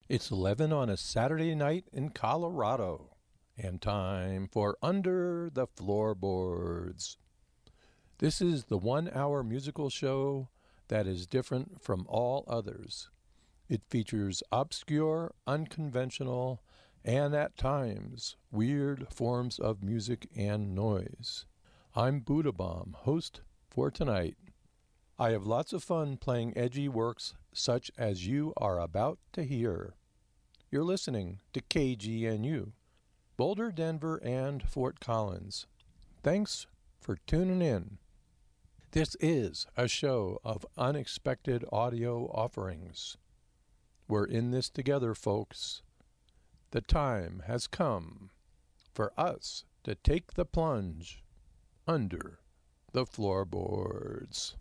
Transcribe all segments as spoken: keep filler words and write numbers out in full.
It's eleven on a Saturday night in Colorado, and time for Under the Floorboards. This is the one-hour musical show that is different from all others. It features obscure, unconventional, and at times weird forms of music and noise. I'm Buddha Bomb, host for tonight. I have lots of fun playing edgy works such as you are about to hear. You're listening to K G N U, Boulder, Denver, and Fort Collins. Thanks for tuning in. This is a show of unexpected audio offerings. We're in this together, folks. The time has come for us to take the plunge under the floorboards.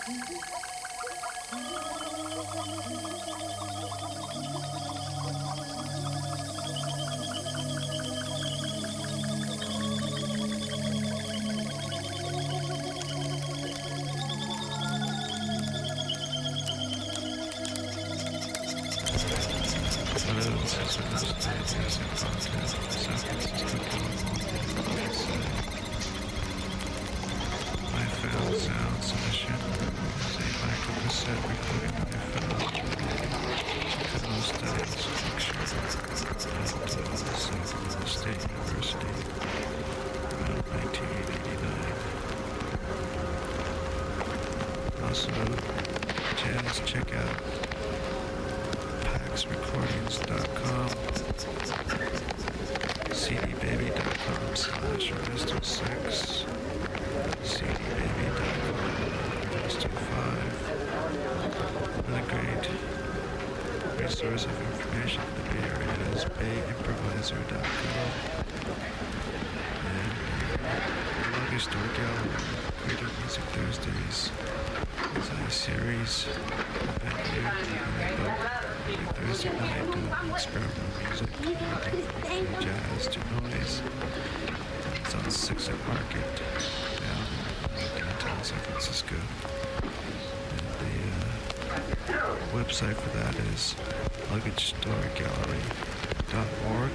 Source of information in the Bay Area is bay improviser dot com. And the Luggage Store Gallery, Creative Music Thursdays, is a series, a venue, and a book every Thursday night doing experimental music, everything from jazz to noise. It's on sixth Market down in downtown San Francisco. And the uh, website for that is luggage store gallery dot org.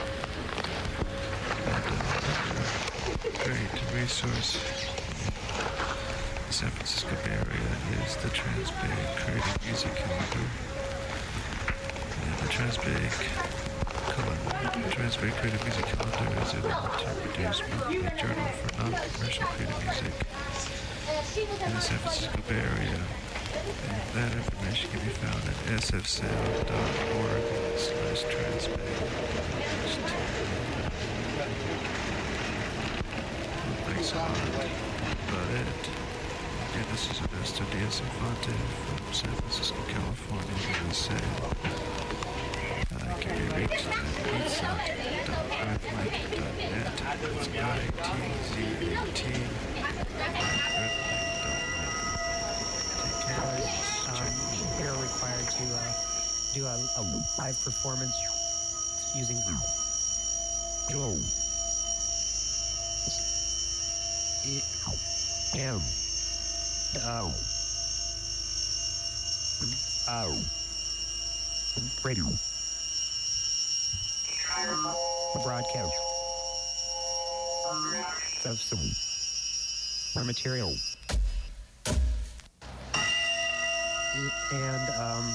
And uh, great resource in the San Francisco Bay Area is the Trans-Bay Creative Music Calendar. And the Trans-Bay Calendar, Trans-Bay Creative Music Calendar is a volunteer-produced monthly journal for non-commercial creative music in the San Francisco Bay Area. And that information can be found at s f sound dot org slash transbay. Thanks a lot. About it. Okay, this is Ernesto Diaz-Infante from San Francisco, California, U S A. Uh, it can be reached at beatsound dot earthlight dot net. That's I T Z A T. Um, they're required to uh, do a, a live performance using oh. M O O radio broadcast of some material. And um,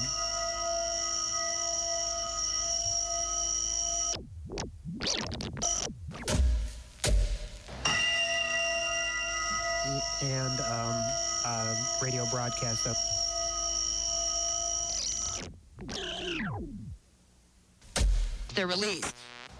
and um, uh, radio broadcast of the release.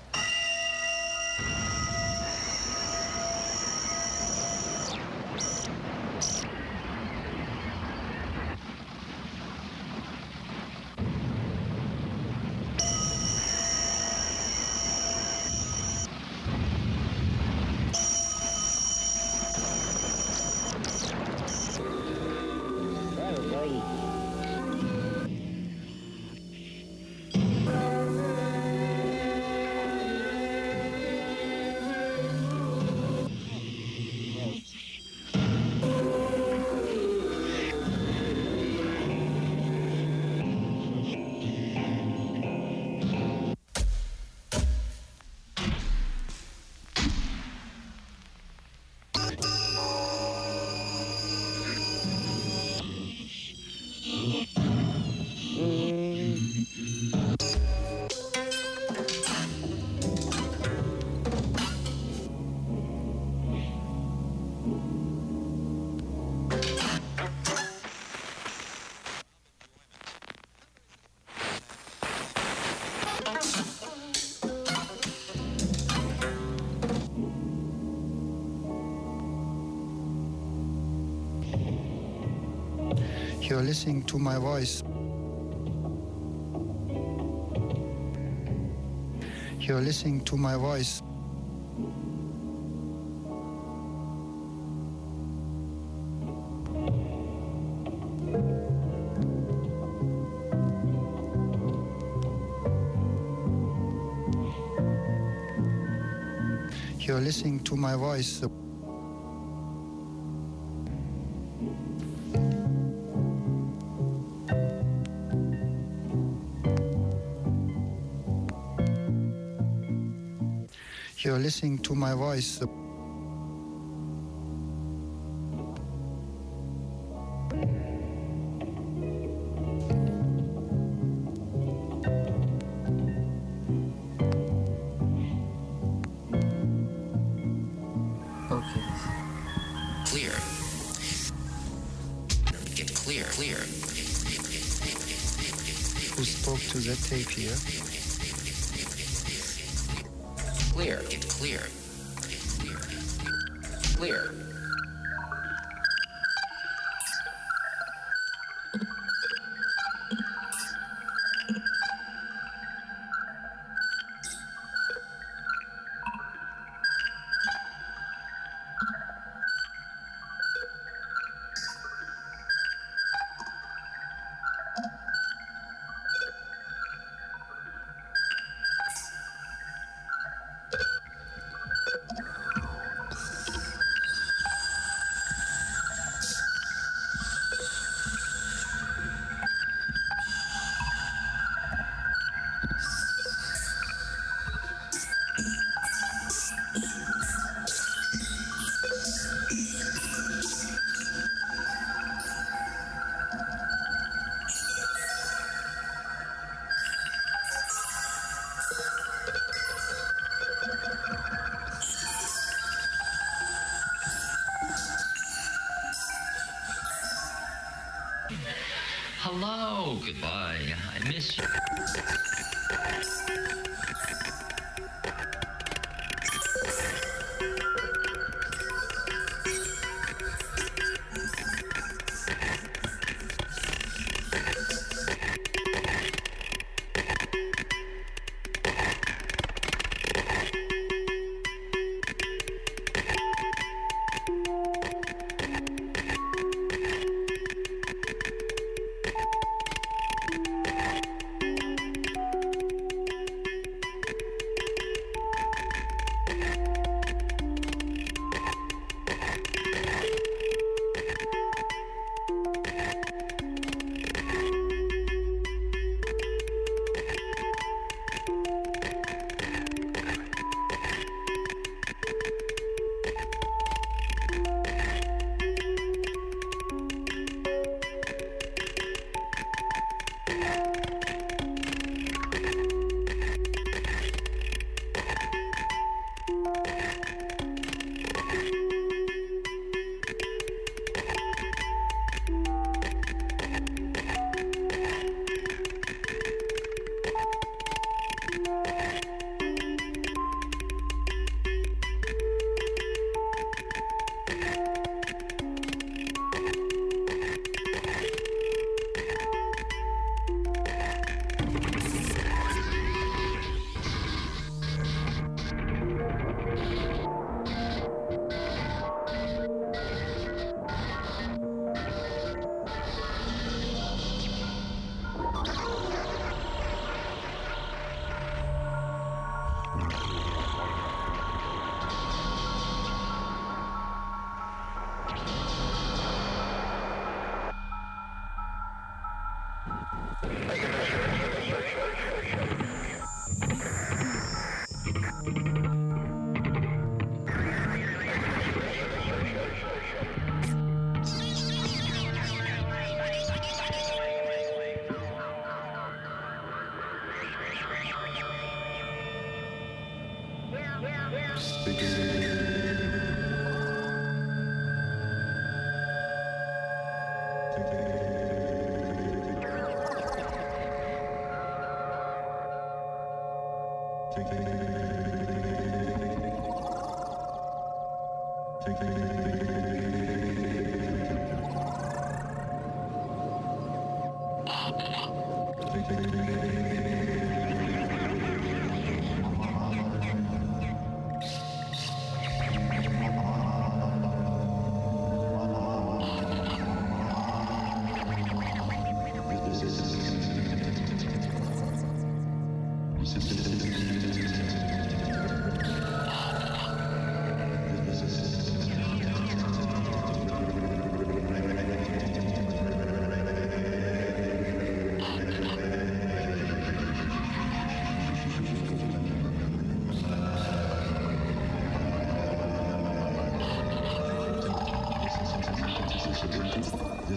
You're listening to my voice. You're listening to my voice. You're listening to my voice. You're listening to my voice. Clear. Get clear, clear. Who spoke to that tape here? Clear, get clear. Clear. Hello, goodbye. I miss you.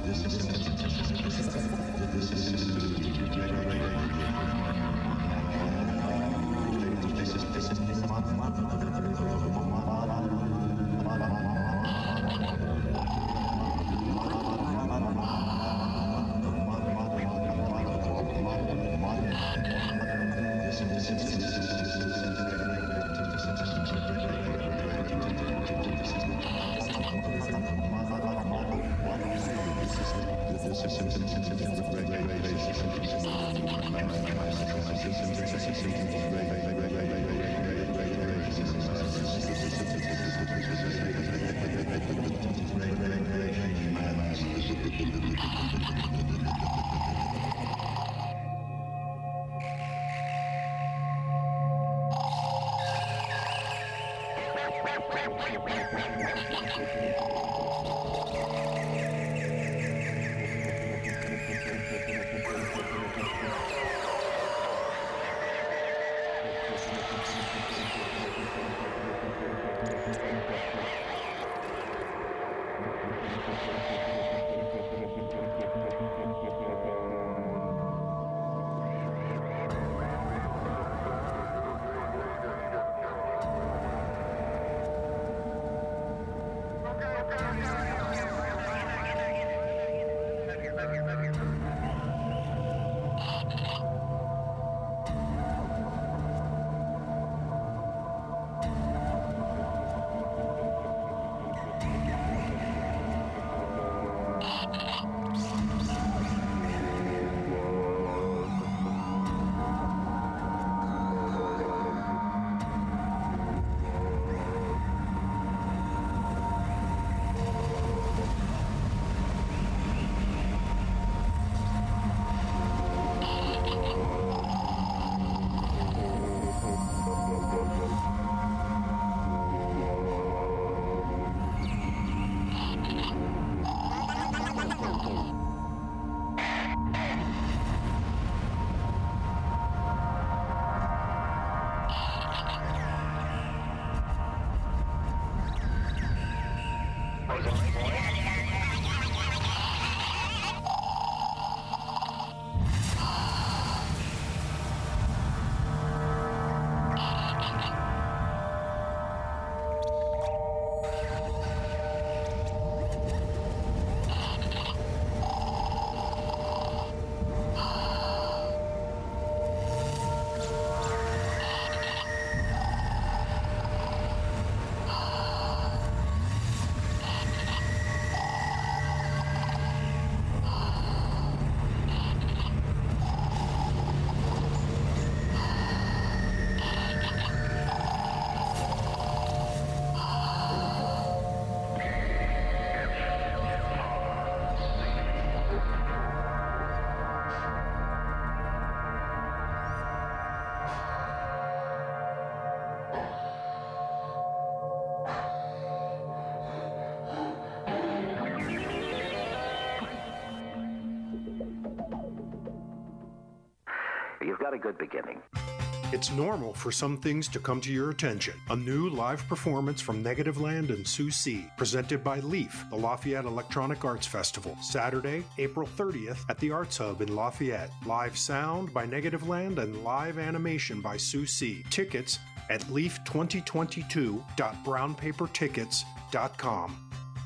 You've got a good beginning. It's normal for some things to come to your attention. A new live performance from Negativland and Sue C., presented by LEAF, the Lafayette Electronic Arts Festival, Saturday, April thirtieth at the Arts Hub in Lafayette. Live sound by Negativland and live animation by Sue C. Tickets at leaf twenty twenty-two dot brown paper tickets dot com.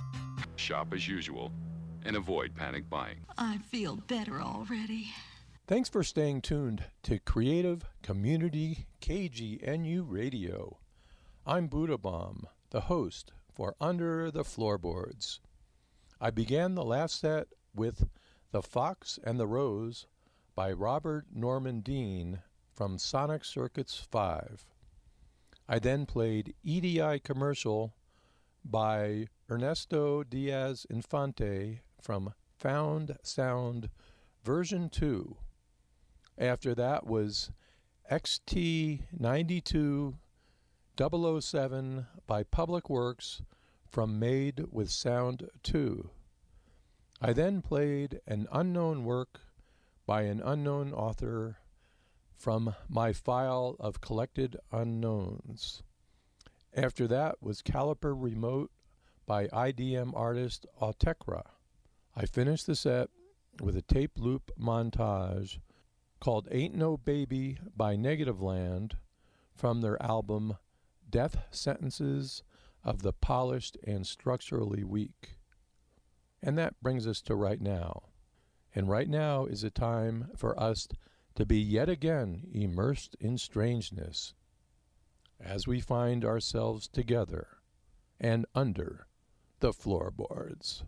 Shop as usual and avoid panic buying. I feel better already. Thanks for staying tuned to Creative Community K G N U Radio. I'm Buddha Bomb, the host for Under the Floorboards. I began the last set with The Fox and the Rose by Robert Norman Dean from Sonic Circuits five. I then played E D I Commercial by Ernesto Diaz Infante from Found Sound Version two. After that was X T ninety-two double oh seven by Public Works from Made with Sound two. I then played an unknown work by an unknown author from my file of collected unknowns. After that was Caliper Remote by I D M artist Autekra. I finished the set with a tape loop montage called Ain't No Baby by Negativland from their album Death Sentences of the Polished and Structurally Weak. And that brings us to right now. And right now is a time for us to be yet again immersed in strangeness as we find ourselves together and under the floorboards.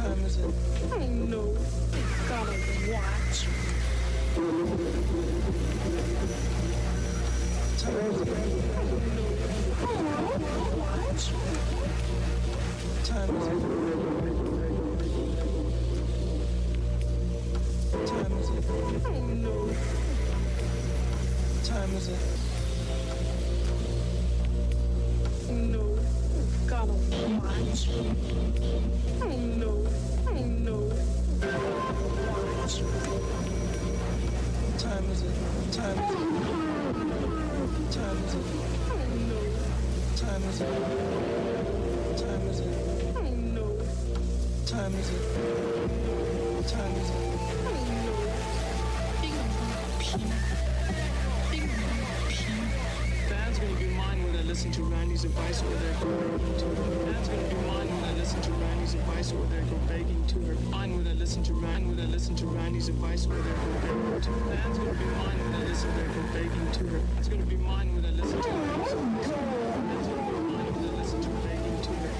time is it? Oh no, you gotta watch. Time is it? Oh no, watch. Time is it? Time is it? Oh no. Time is it? No, gotta watch. Oh no, oh no, watch. Time is it? Time is it? Time is it? Oh no. Time is it? Time is it? Oh no. Time is it? Time is it? Oh no. Bing bing bing bing. Band's gonna be mine when I listen to Randy's advice or they go begging to her. Band's gonna be mine when I listen to Randy's advice or they go begging to her. Mine when I listen to Rand when I listen to Randy's advice or they go begging to her. Band's gonna be mine when I listen they go begging to her. It's gonna be mine when I listen to Randy's advice. Band's gonna be mine when I listen to begging to her.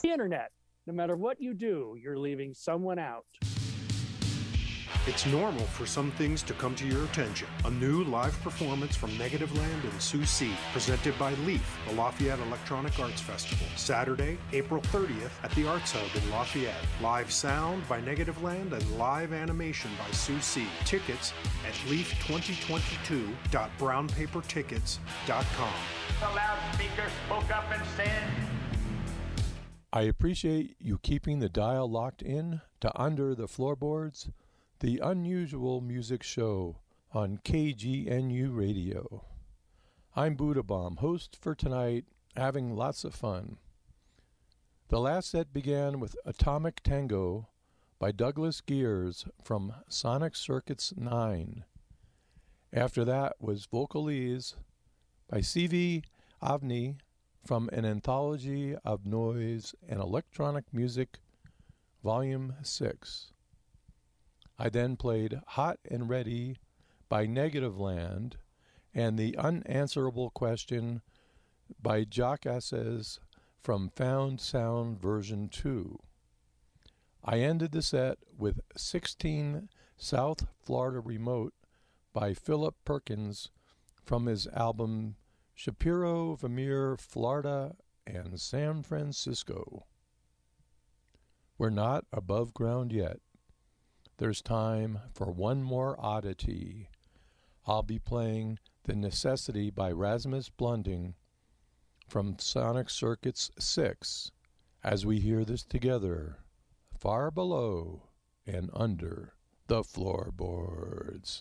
The internet. No matter what you do, you're leaving someone out. It's normal for some things to come to your attention. A new live performance from Negativland and Sioux Sea, presented by Leaf, the Lafayette Electronic Arts Festival. Saturday, April thirtieth at the Arts Hub in Lafayette. Live sound by Negativland and live animation by Sioux Sea. Tickets at leaf twenty twenty-two dot brown paper tickets dot com. The loudspeaker spoke up and said, I appreciate you keeping the dial locked in to Under the Floorboards, the unusual music show on K G N U Radio. I'm Buddha Bomb, host for tonight, having lots of fun. The last set began with Atomic Tango by Douglas Gears from Sonic Circuits nine. After that was Vocalese by C V Avni from an anthology of noise and electronic music, Volume six. I then played Hot and Ready by Negativland and The Unanswerable Question by Jock Asses from Found Sound Version two. I ended the set with sixteen South Florida Remote by Philip Perkins from his album Shapiro, Vermeer, Florida, and San Francisco. We're not above ground yet. There's time for one more oddity. I'll be playing The Necessity by Rasmus Blunding from Sonic Circuits six as we hear this together, far below and under the floorboards.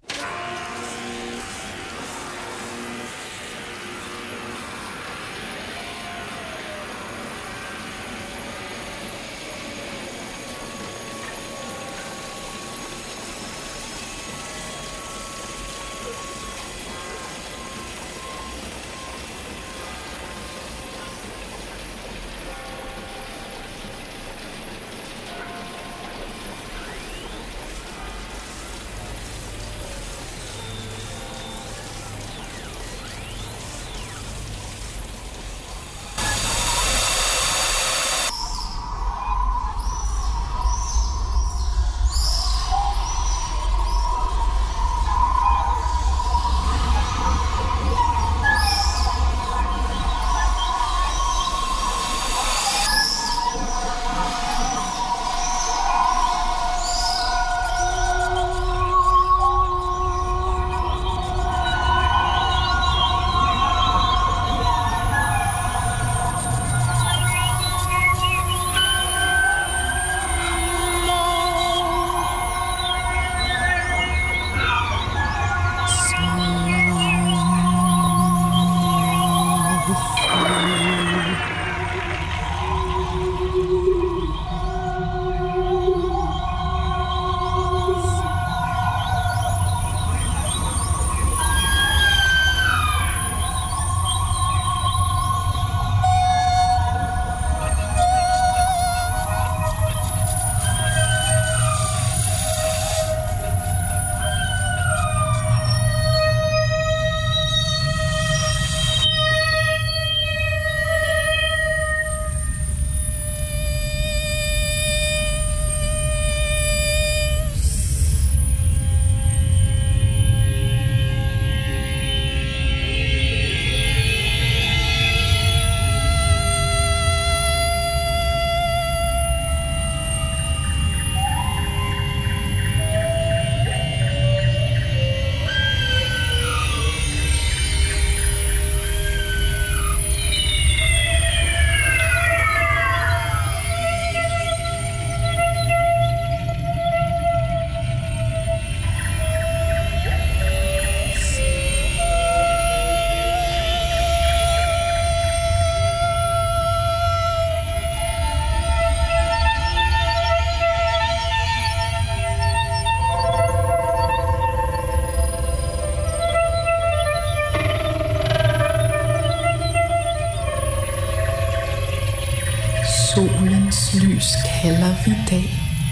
Solens lys kalder vi dag,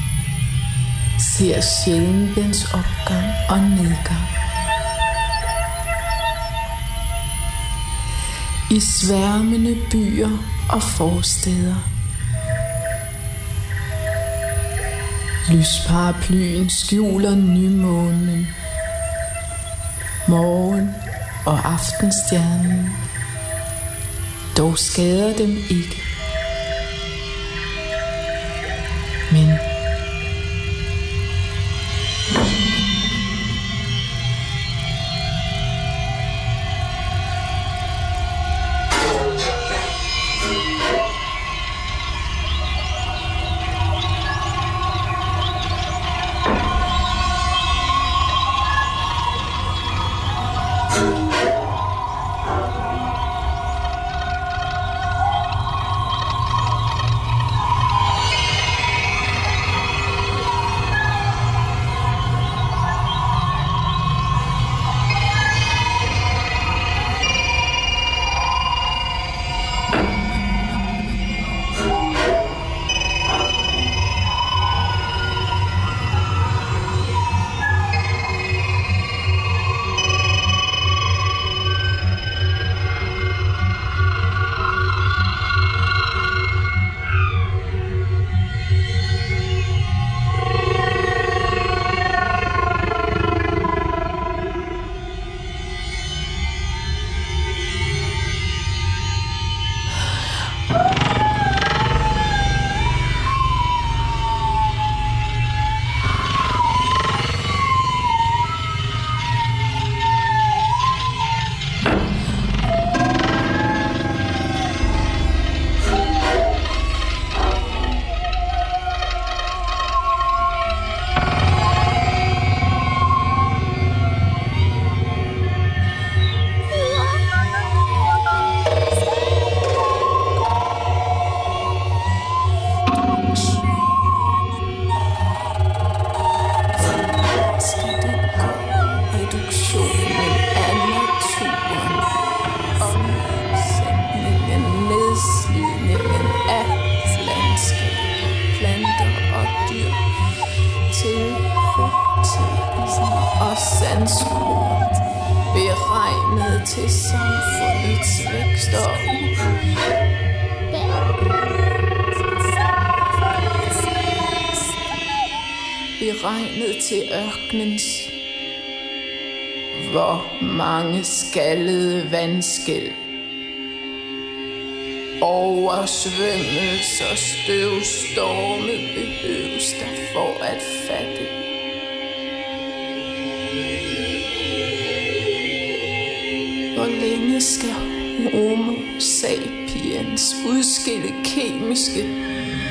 ser sjældent dens opgang og nedgang. I sværmende byer og forstæder Lysparaplyen skjuler nymånen, morgen og aftenstjernen, dog skader dem ikke. Men beregnet til ørkenens, hvor mange skaldede vandskæl, oversvømmelse og støvstorme behøves der for at fatte. Hvor længe skal Homo sapiens udskille kemiske